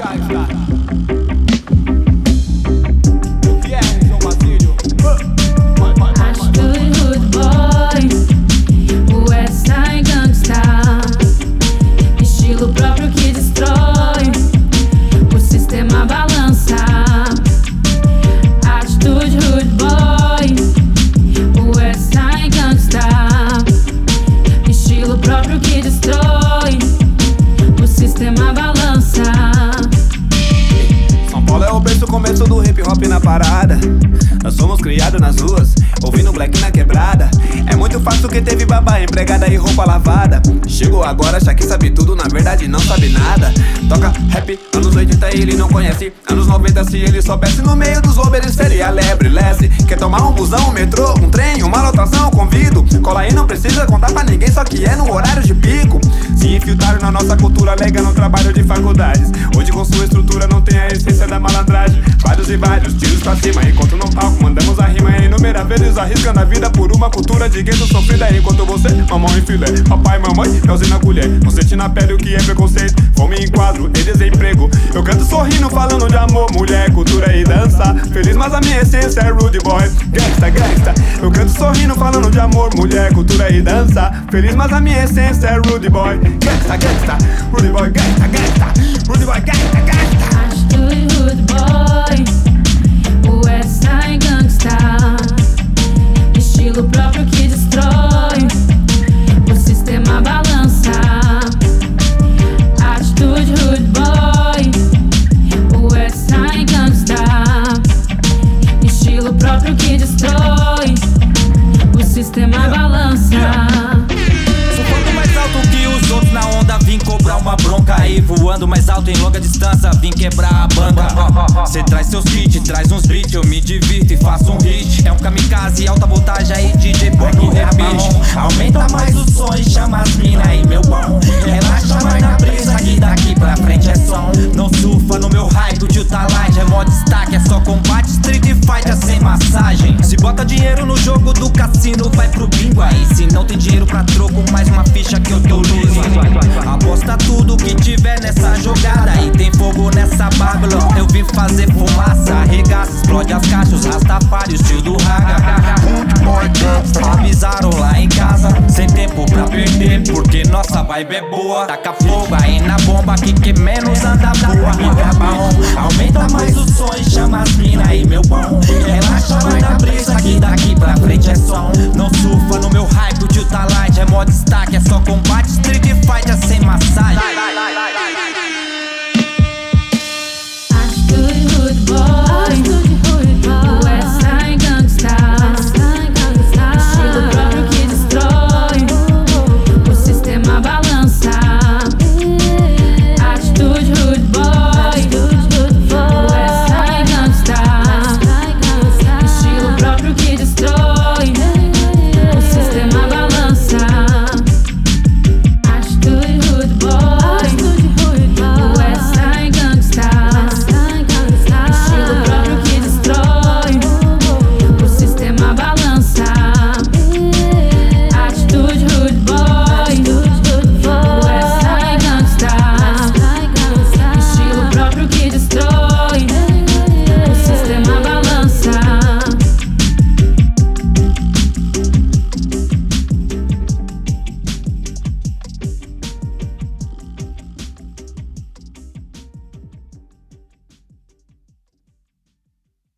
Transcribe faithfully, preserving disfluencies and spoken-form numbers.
Começo do hip hop na parada. Nós somos criados nas ruas, ouvindo black na quebrada. É muito fácil que teve babá, empregada e roupa lavada. Chegou agora, já que sabe tudo, na verdade não sabe nada. Toca rap, anos oitenta ele não conhece. Anos noventa se ele soubesse, no meio dos Uber ele seria lebre, lesse. Quer tomar um busão, um metrô, um trem, uma lotação, convido. Cola aí, não precisa contar pra ninguém, só que é no horário de pico. Se infiltraram na nossa cultura, lega no trabalho de faculdades. Hoje com sua estrutura não tem a essência da malandragem. Vários e vários tiros pra cima, enquanto no palco mandamos a rima inúmeras vezes, arriscando a vida por uma cultura de gueto sofrida. Enquanto você, mamão e filé, papai, mamãe, melzinho na colher. Não sente na pele o que é preconceito, fome em quadro e desemprego. Eu canto sorrindo, falando de amor, mulher, cultura e dança. Feliz, mas a minha essência é rude boy, gangsta, gangsta. Eu canto sorrindo, falando de amor, mulher, cultura e dança. Feliz, mas a minha essência é rude boy, gangsta, gangsta. Rude boy, gangsta, gangsta. Rude boy, gangsta, gangsta. Atitude rude boy, West Side gangsta. Estilo próprio que destrói, o sistema balança. Atitude rude boy, West Side gangsta. Estilo próprio que destrói, o sistema balança. Voando mais alto que os outros na onda, vim cobrar uma bronca. Aí voando mais alto em longa distância, vim quebrar a banca. Cê traz seus kits, traz uns beats, eu me divirto e faço um hit. É um kamikaze, alta voltagem aí, D J põe no repeat. Aumenta mais o som e chama as mina aí, meu bom. Relaxa mais na brisa que daqui pra frente é som. Não surfa no meu hype, o tio tá light, é mó destaque. É só combate, street fight, é sem massagem. Se bota dinheiro no jogo do cassino, vai pro bingo aí. Se não tem dinheiro pra troco, mais uma ficha que eu tô liso. Aposta tudo que tiver nessa jogada. E tem fogo nessa Babylon, eu vim fazer fumaça. Arregaça, explode as caixas, Rastafari, o estilo do Raga. Avisaram lá em casa, sem tempo pra perder, porque nossa vibe é boa. Taca fogo aí na bomba, que que menos anda boa. Aumenta mais o som e chama as mina aí, meu bom. Relaxa mais na brisa que daqui pra frente é som. Não surfa no meu hype, o tio tá light, é mó destaque. É só combate, street fight, é sem